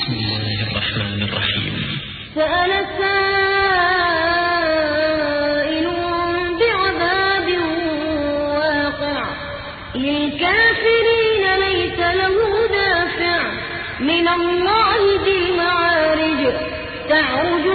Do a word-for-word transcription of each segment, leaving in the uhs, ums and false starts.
بسم الله الرحمن الرحيم. سأل سائل بعذاب واقع للكافرين ليس له دافع من الله ذي المعارج تعرج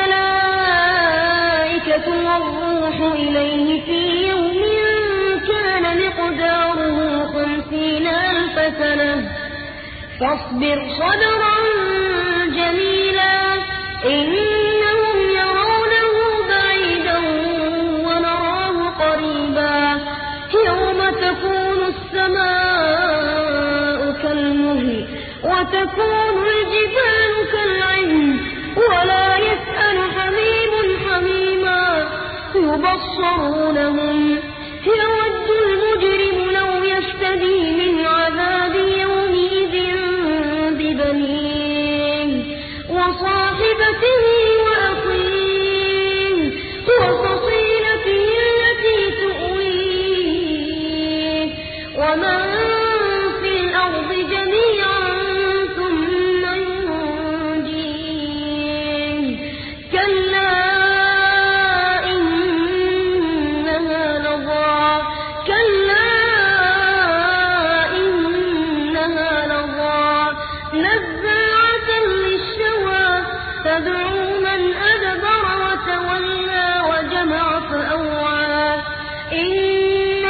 الملائكة والروح إليه في يوم كان مقداره خمسين ألف سنة فاصبر صبرا جميلا إنهم يرونه بعيدا ونراه قريبا يوم تكون السماء كالمهل وتكون الجبال كالعهن ولا يسأل حميم حميما يبصرونهم يود المجرم لو يفتدي من عذاب يومئذ ببنيه وصاحبته وأخيه وفصيلته التي تؤويه ومن في الأرض جميعا ثم ينجيه كلا إنها لظى كلا إنها لظى نزاعة للشوى تدعو من أدبر وتولى وجمع فأوعى إن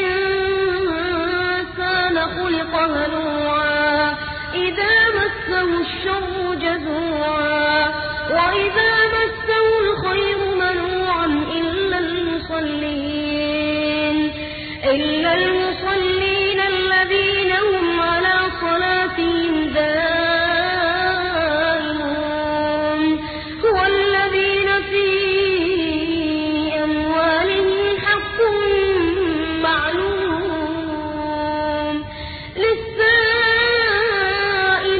الإنسان خلق هلوعا إذا مسه الشر جزوعا وإذا مسه الخير منوعا إلا المصلين إلا المصلين الذين هم على صلاتهم دائمون والذين في أموالهم حق معلوم للسائل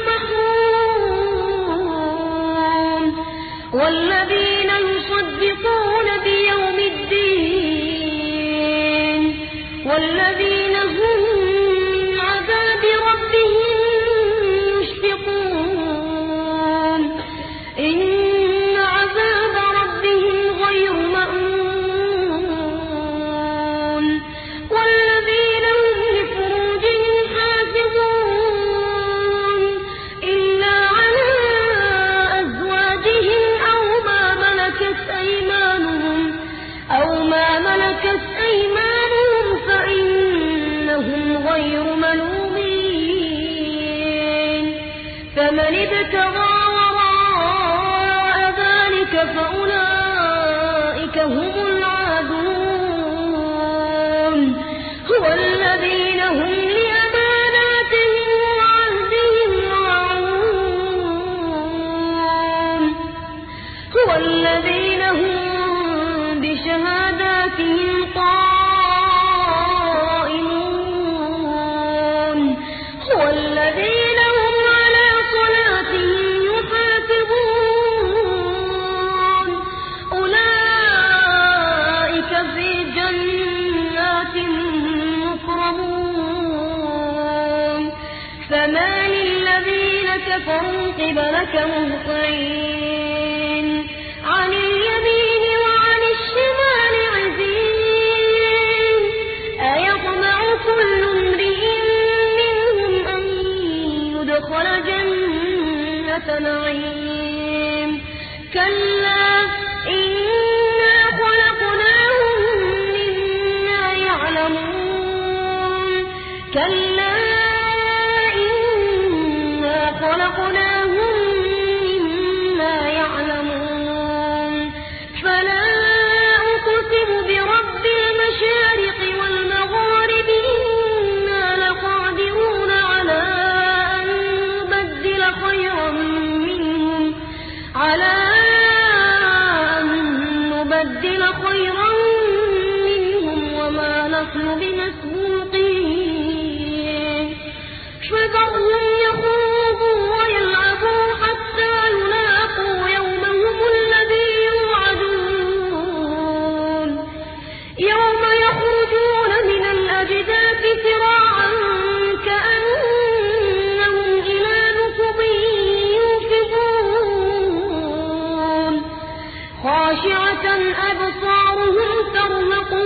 والمحروم والذين يصدقون بيوم الدين والذين هم من عذاب ربهم مشفقون إن عذاب ربهم غير مأمون والذين هم لفروجهم حافظون إلا على أزواجهم أو ما ملكت أيمانهم أو ما ملكت أيمانهم فإنهم غير ملومين فمن ابتغى وراء ذلك فأولئك هم العادون والذين هم لأماناتهم وعهدهم راعون والذين هم بشهاداتهم قائمون والذين هم على صلاتهم يحافظون أولئك في جنات مكرمون فما للذين كفروا قبلك مهطعين عن اليمين وعن الشمال عزين أيطمع كل امرئ منهم أن يدخل جنة نعيم كلا إنا خلقناهم مما يعلمون كلا إنا خلقناهم مما يعلمون فلا أقسم برب المشارق والمغارب إنا لقادرون على أن نبدل خيرا منهم على أن نبدل خيرا منهم وما نحن بمسبوقين فذرهم يخوضوا ويلعبوا حتى يلاقوا يومهم الذي يوعدون يوم يخرجون من الأجداث سراعا كأنهم إلى نصب خاشعة أبصارهم ترهقهم